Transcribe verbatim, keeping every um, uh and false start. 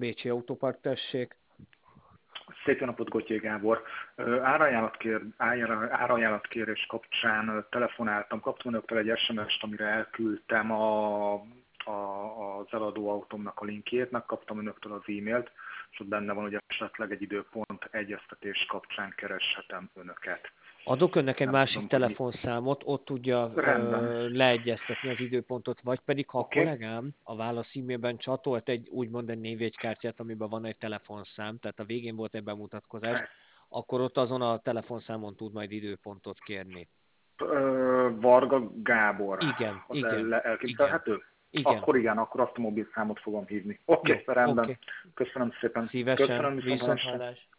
Bécsi Autopark, tessék. Szép jó napot, Gottyé Gábor. Árajánlatkér, árajánlatkérés kapcsán telefonáltam, kaptam önöktől egy es em es-t, amire elküldtem a, a, az eladó autómnak a linkjét, megkaptam önöktől az e-mailt, és ott benne van, hogy esetleg egy időpont egyeztetés kapcsán kereshetem önöket. Adok önnek egy Nem másik tudom, telefonszámot, ott tudja ö, leegyeztetni az időpontot, vagy pedig, ha Oké. a kollégám a válasz e-mailben csatolt egy úgymond egy névjegykártyát, amiben van egy telefonszám, tehát a végén volt egy bemutatkozás, akkor ott azon a telefonszámon tud majd időpontot kérni. Ö, Varga Gábor. Igen, Az igen, el, elképzelhető? igen. Akkor igen, akkor azt a mobil számot fogom hívni. Oké, Jó, rendben. oké. Köszönöm szépen. Szívesen, Köszönöm, viszont hallásra. viszonthallás.